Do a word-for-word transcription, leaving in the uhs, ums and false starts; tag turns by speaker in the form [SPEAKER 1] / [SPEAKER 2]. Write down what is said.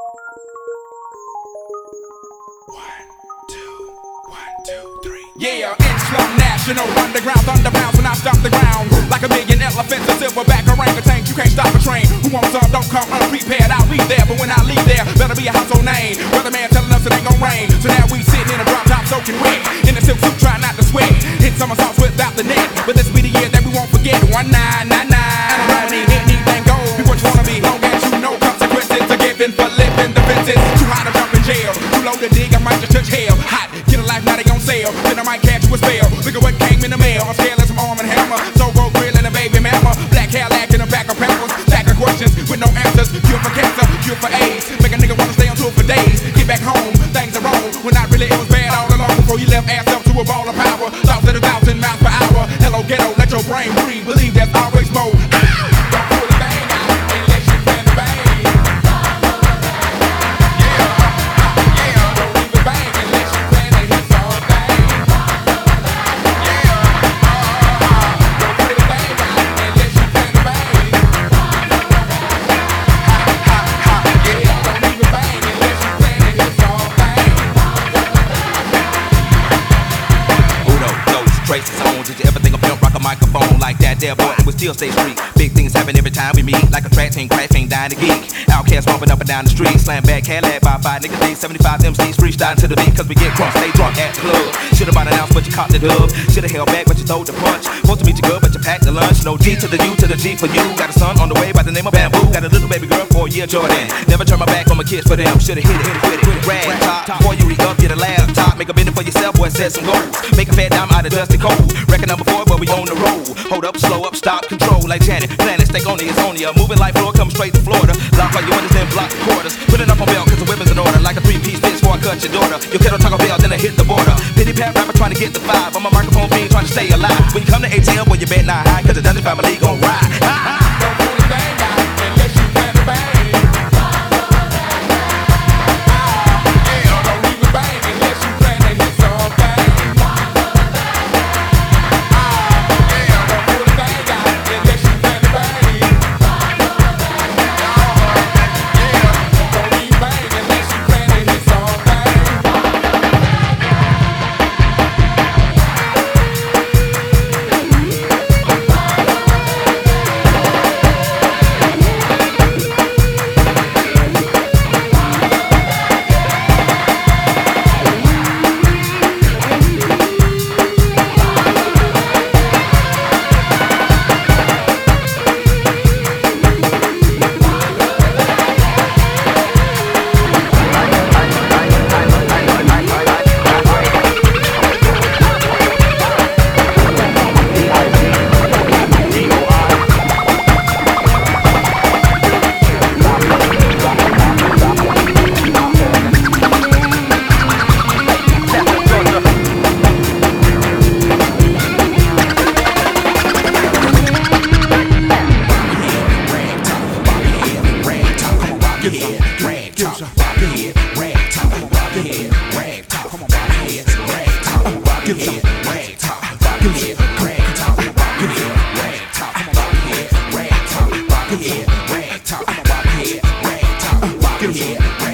[SPEAKER 1] Yeah, Islam National Underground Thunder bounce when I stop the ground. Like a million elephants, a silverback orangutan. You can't stop a train. Who wants some? Don't come unprepared. I'll be there, but when I leave there, better be a household name. Weatherman telling us it ain't gon' rain. So now we sitting in a drop top soaking wet. In a silk suit, trying not to sweat. Hit somersaults without the net. But this be the year that we won't forget. One nine nine nine. And I don't need anything gold. Be what you wanna be. Long as you know consequences are given for living the fences. Too high to jump in jail. Too low to dig. I might just touch hell. Hot. Get a life now they on sale. Then I might catch you a spell. Look at what came in the mail. I'm scaling some arm and hammer. So go grill and a baby mama. Black hair lack in a pack of pampers. Stack of questions with no answers. Cure for cancer, cure for AIDS. Make a nigga wanna stay on tour for days. Get back home, things are wrong. When not really, it was bad all along. Before you left ass up to a ball of power. Thoughts at a thousand miles per hour. Hello ghetto, let your brain breathe. Believe there's always more. Don't pull the bang out unless you plan to bang.
[SPEAKER 2] Traces on, did you ever think of pimp rock a microphone like that there boy? We still stay street. Big things happen every time we meet. Like a track team, crack team, dying to geek. Outcast bumping up and down the street. Slam back, Cadillac by five niggas, day seventy-five M Cs freestyling to the beat. Cause we get crunk, stay drunk at the club. Should've bought an ounce, but you caught the dub. Should've held back, but you throwed the punch. Supposed to meet you good, but you packed the lunch. No G to the U to the G for you. Got a son on the way by the name of Bamboo. Got a little baby girl for a year, Jordan. Never turn my back on my kids for them. Should've hit it, hit it, hit it, hit it. Rag top. Before you re-up, get a laptop. Make a bid for yourself, boy, set some goals. Make a fat dime out of dusty cold. Record number four, but we on the road. Hold up, slow up, stop, control like Janet. Planet, stay on it's on ya. Moving like floor, come straight to Florida. Lock all your windows, then block the quarters. Put it up on belt, cause the women's in order. Like a three-piece bitch before I cut your daughter. Your kiddo talk a bell, then I hit the border. Pity pat rapper trying to get the five. I'm a microphone fiend trying to stay alive. When you come to A T L, boy, you bet not high. Cause the Dungeon family gon' ride.
[SPEAKER 1] Don't pull the bang out unless you plan to bang. Rag top, rock your head, rag top, rock your head, rag top, come on, rock your head, rag top, rock your head, rag top, rock your head, rag top, rock your head, rag top, come on, rock your head, rag top, rock your head, rag top, come on, rock your head, rag top, rock your head.